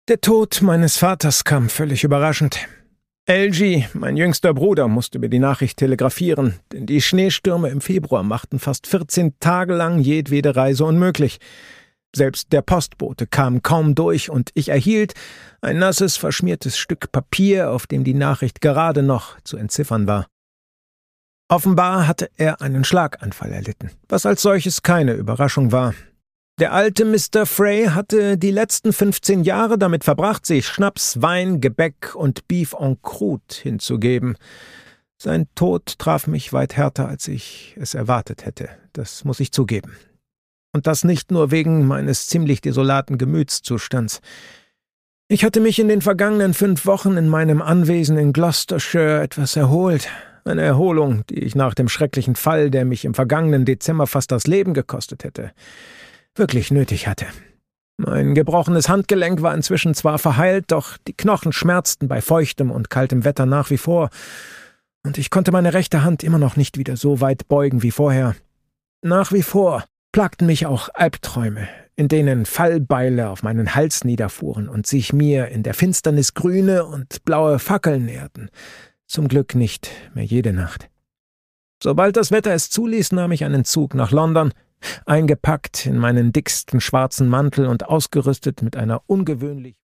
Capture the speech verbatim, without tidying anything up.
Der Tod meines Vaters kam völlig überraschend. L G, mein jüngster Bruder, musste mir die Nachricht telegrafieren, denn die Schneestürme im Februar machten fast vierzehn Tage lang jedwede Reise unmöglich. Selbst der Postbote kam kaum durch, und ich erhielt ein nasses, verschmiertes Stück Papier, auf dem die Nachricht gerade noch zu entziffern war. Offenbar hatte er einen Schlaganfall erlitten, was als solches keine Überraschung war. Der alte Mister Frey hatte die letzten fünfzehn Jahre damit verbracht, sich Schnaps, Wein, Gebäck und Beef en croûte hinzugeben. Sein Tod traf mich weit härter, als ich es erwartet hätte, das muss ich zugeben. Und das nicht nur wegen meines ziemlich desolaten Gemütszustands. Ich hatte mich in den vergangenen fünf Wochen in meinem Anwesen in Gloucestershire etwas erholt. Eine Erholung, die ich nach dem schrecklichen Fall, der mich im vergangenen Dezember fast das Leben gekostet hätte, wirklich nötig hatte. Mein gebrochenes Handgelenk war inzwischen zwar verheilt, doch die Knochen schmerzten bei feuchtem und kaltem Wetter nach wie vor, und ich konnte meine rechte Hand immer noch nicht wieder so weit beugen wie vorher. Nach wie vor plagten mich auch Albträume, in denen Fallbeile auf meinen Hals niederfuhren und sich mir in der Finsternis grüne und blaue Fackeln näherten. Zum Glück nicht mehr jede Nacht. Sobald das Wetter es zuließ, nahm ich einen Zug nach London, eingepackt in meinen dicksten schwarzen Mantel und ausgerüstet mit einer ungewöhnlich